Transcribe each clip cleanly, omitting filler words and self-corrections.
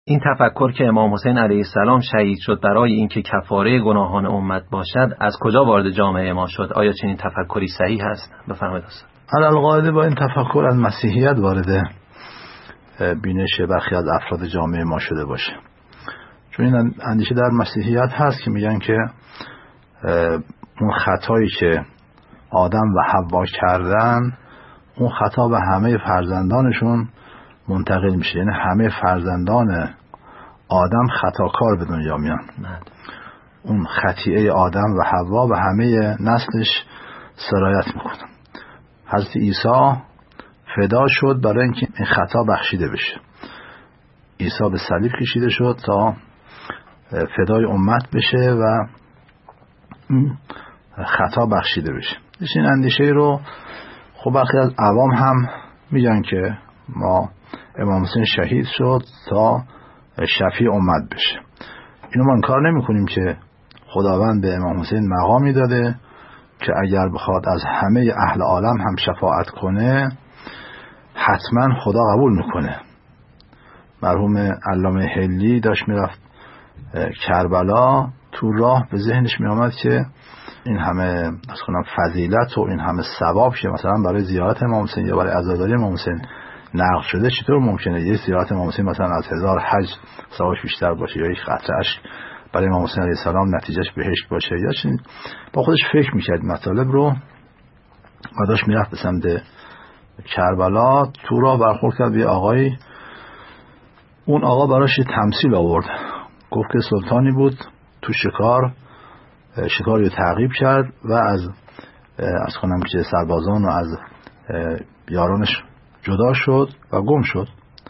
این تفکر که امام حسین علیه السلام شهید شد برای اینکه کفاره گناهان امت باشد از کجا وارد جامعه ما شد؟ آیا چنین تفکری صحیح هست؟ بفرمایید استاد. علالقاعده با این تفکر از مسیحیت وارد بینش برخی از افراد جامعه ما شده باشه، چون این اندیشه در مسیحیت هست که میگن که اون خطایی که آدم و حوا کردن اون خطا به همه فرزندانشون منتقل میشه، یعنی همه فرزندان آدم خطاکار به دنیا میان. اون خطیئه آدم و حوا به همه نسلش سرایت میکنه. حضرت عیسی فدا شد برای اینکه این خطا بخشیده بشه. عیسی به صلیب کشیده شد تا فدای امت بشه و خطا بخشیده بشه. این اندیشه رو خب برخی از عوام هم میگن که ما امام حسین شهید شد تا شفیع امت بشه. اینو ما انکار نمی کنیم که خداوند به امام حسین مقامی داده که اگر بخواد از همه اهل عالم هم شفاعت کنه حتما خدا قبول میکنه. مرحوم علامه حلی داشت میرفت کربلا، تو راه به ذهنش میآمد که این همه فضیلت و این همه ثواب که مثلا برای زیارت امام حسین یا برای عزاداری امام حسین نقل شده، چطور ممکنه یه زیارت امام حسین مثلا از 1000 حج ثوابش بیشتر باشه یا یک قطره اشک برای امام حسین علیه السلام نتیجهش بهشت باشه؟ یا چی؟ با خودش فکر میکرد مطالب رو و داشت میرفت به سمت کربلا. تو راه برخورد کرد به آقایی. اون آقا براش تمثیل آورد، گفت که سلطانی بود تو شکاری تعقیب کرد و از کنم که سربازان و از یارانش جدا شد و گم شد.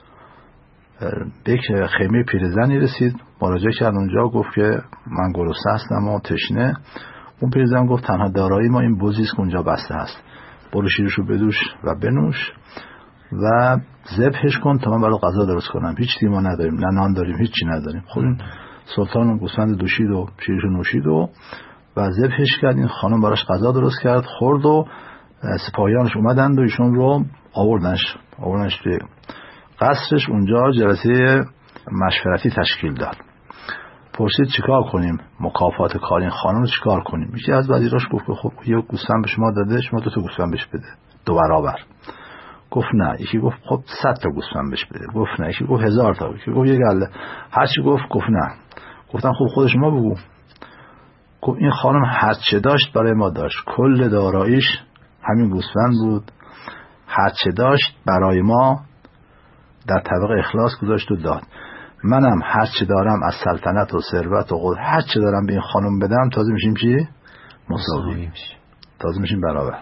به یک خیمه پیرزنی رسید، مراجعه کرد اونجا، گفت که من گرسنه هستم و تشنه. اون پیرزن گفت تنها دارایی ما این بزی است که اونجا بسته هست، برو شیرشو بدوش و بنوش و ذبحش کن تا من برای غذا درست کنم. هیچ چیزی ما نداریم، نه نان داریم، هیچ چی نداریم. خب این سلطان اون گوسفند دوشید و شیرشو نوشید و ذبحش کرد. این خانم براش غذا درست کرد، خورد و سپاهیانش اومدند و ایشون رو آوردنش توی قصرش. اونجا جلسه مشورتی تشکیل داد. پرسید چیکار کنیم، مکافات کار این خانم رو چیکار کنیم؟ یکی از وزیراش گفت که خب یه گوسفند به شما داده، شما 2 تا گوسفند بهش بده 2 برابر. گفت نه. یکی گفت خب 100 تا گوسفند بهش بده. گفت نه. یکی گفت 1000 تا. یکی گفت 1 گله. هر چی گفت نه. گفتن خب خود شما بگو. گفت این خانم هر چه داشت برای ما داشت، کل داراییش همین گوسفند بود، هر چه داشت برای ما در طبق اخلاص گذاشت و داد. منم هر چه دارم از سلطنت و ثروت و قدرت هر چه دارم به این خانم بدم، تازه میشیم چی؟ مساوی. تازه میشیم برابر.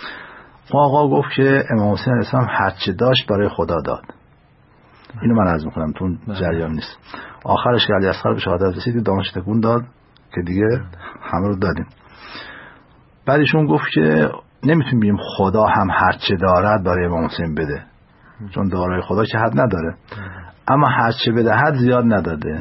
آقا گفت که امام حسین علیه السلام هر چه داشت برای خدا داد. اینو من عرض میکنم، تو جریان نیست. آخرش که علی اصغر به شهادت رسید دامش تکون داد که دیگه همه رو دادیم. بعدشون گفت که نمیتونیم بگیم خدا هم هر چه دارد برای امام حسین بده، چون دارای خدا که حد نداره، اما هر چه بدهد زیاد نداده.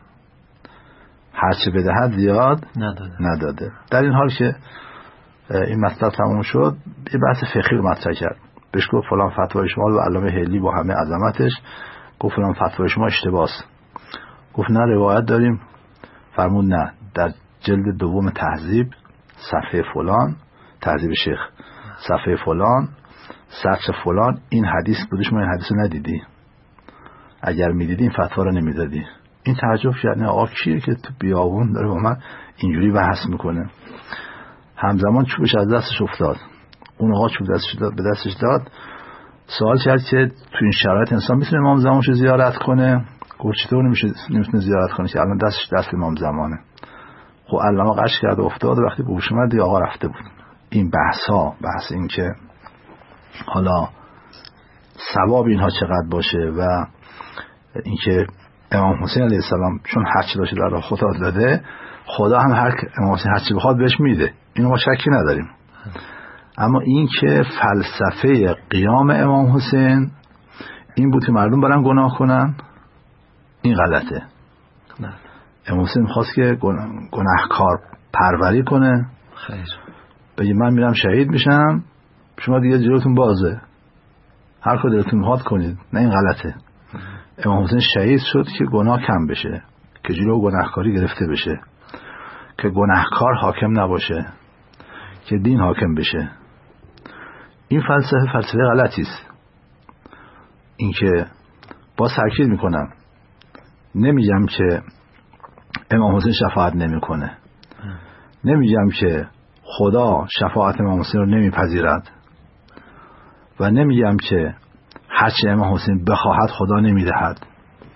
هر چه بدهد زیاد نداده. در این حال که این مطلب تموم شد، یه بحث فقهی رو مطرح کرد. بهش گفت فلان فتوای شما، و علامه حلی با همه عظمتش گفت فلان فتوای شما اشتباهه. گفت نه روایت داریم. فرمود نه، در جلد 2 تهذیب صفحه فلان، تهذیب شیخ صفحه فلان، سطر فلان این حدیث بوده، شما این حدیث رو ندیدی؟ اگر میدیدی این فتوا رو نمیدادی. این تعجب کرد، نه آقا کیه که تو بیابون داره با من اینجوری بحث میکنه؟ همزمان چوبش از دستش افتاد. اون آقا چوب به دستش داد. سوال کرد که تو این شرایط انسان میتونه امام زمانشو زیارت کنه؟ گفت چطور نمیتونه زیارت کنه که الان دستش دست امام زمانه؟ خب علامه قش کرد و افتاد. وقتی به هوش اومد آقا رفته بود. این بحث این که حالا ثواب اینها چقدر باشه و اینکه امام حسین علیه السلام چون هر چی داشته در راه خدا داده، خدا هم امام حسین هر چی بخواد بهش میده، اینو ما شکی نداریم. اما این که فلسفه قیام امام حسین این بود که مردم برن گناه کنن، این غلطه. امام حسین میخواست که گناهکار پروری کنه. خیر. بگی من میرم شهید میشم، شما دیگه جلوتون بازه، هر کار دلتون میخواد کنید. نه، این غلطه. امام حسین شهید شد که گناه کم بشه، که جلو گناهکاری گرفته بشه، که گناهکار حاکم نباشه، که دین حاکم بشه. این فلسفه غلطی است. این که با تاکید میکنم، نمیگم که امام حسین شفاعت نمیکنه، نمیگم که خدا شفاعت امام حسین رو نمیپذیرد و نمیگم که هرچه امام حسین بخواهد خدا نمیدهد،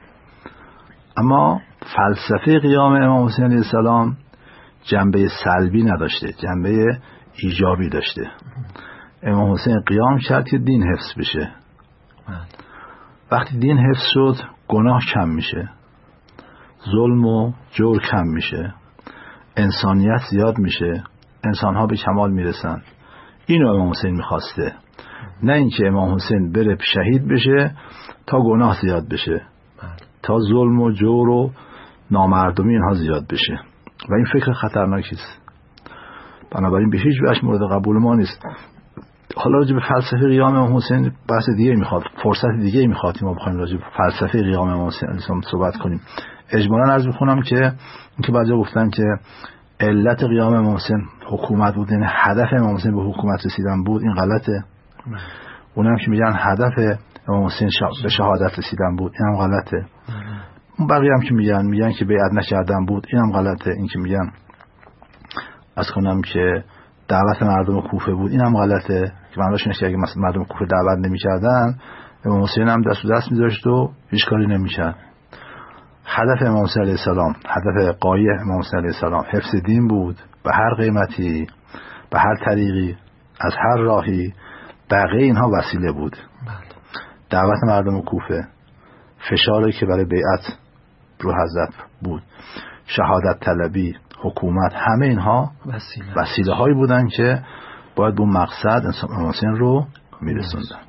اما فلسفه قیام امام حسین علیه السلام جنبه سلبی نداشته، جنبه ایجابی داشته. امام حسین قیام کرد که دین حفظ بشه. وقتی دین حفظ شد گناه کم میشه، ظلم و جور کم میشه، انسانیت زیاد میشه، انسانها به کمال میرسن. اینو امام حسین میخواسته، نه اینکه امام حسین بره شهید بشه تا گناه زیاد بشه، تا ظلم و جور و نامردمی اینها زیاد بشه. و این فکر خطرناکی است، بنابراین به هیچ وجه مورد قبول ما نیست. حالا راجع به فلسفه قیام امام حسین بحث دیگه میخواد، فرصت دیگه میخواد ما بخوایم راجع به فلسفه قیام امام حسین صحبت کنیم. اجمالاً عرض میکنم که اینکه بعضی گفتن که علت قیام امام حسین حکومت بود، یعنی هدف امام حسین به حکومت رسیدن بود، این غلطه. اونم که میگن هدف امام حسین به شهادت رسیدن بود، اینم غلطه. اون بقیه هم که میگن که بیعت نکردن بود، اینم غلطه. این که میگن از کنم که دعوت مردم کوفه بود، اینم غلطه، که معناش اینه که اگه مثلا مردم کوفه دعوت نمیکردن امام حسین هم دست و دست میذاشت و هیچ کاری نمیکرد. هدف امام حسین علیه السلام، هدف غایه امام حسین علیه السلام حفظ دین بود، به هر قیمتی، به هر طریقی، از هر راهی. بقیه اینها وسیله بود. دعوت مردم کوفه، فشاری که برای بیعت رو حضرت بود، شهادت طلبی، حکومت، همه اینها وسیله هایی بودن که باید به مقصد امام حسین رو میرسوندن.